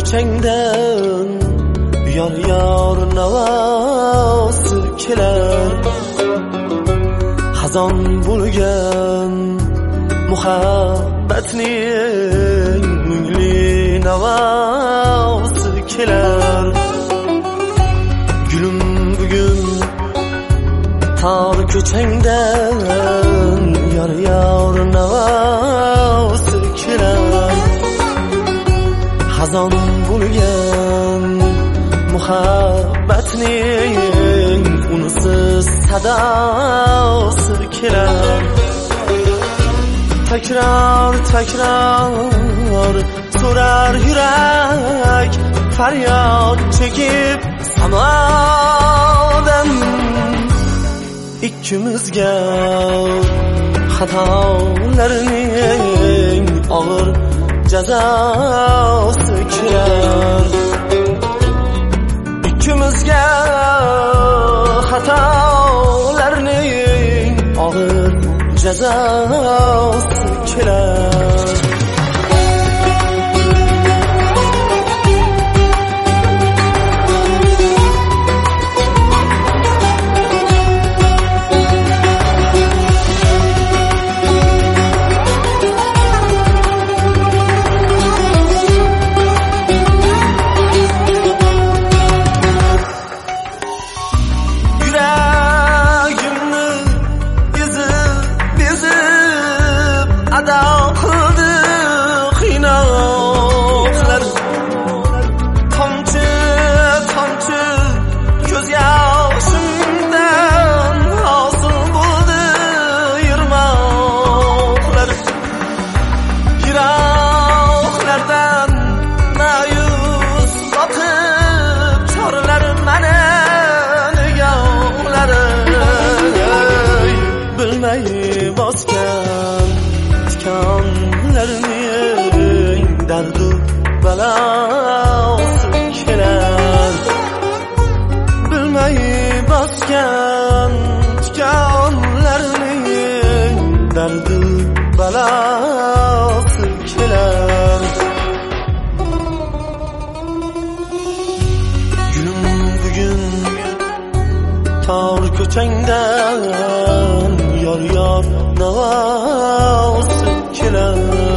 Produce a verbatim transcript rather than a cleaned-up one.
ko'changdan yor yor navosi kelar. Xazon bo'lgan muhabbatning mungli navosi kelar. Gulim bugun tor ko'changdan yor yor navosi kelar. Xazon bo'lgan muhabbatning unsiz sadosi kelar. Takror takror so'rar yurak faryod chekib samodan. Ikkimizga xatolarning og'ir jazosi kelar. Ikkimizga xatolarning og'ir jazosi kelar. Bosgan tikonlarning dardu balosi kelar. Bilmay bosgan tikonlarning dardu balosi kelar. Gulim bugun tor ko'changdan yor yor navosi kelar.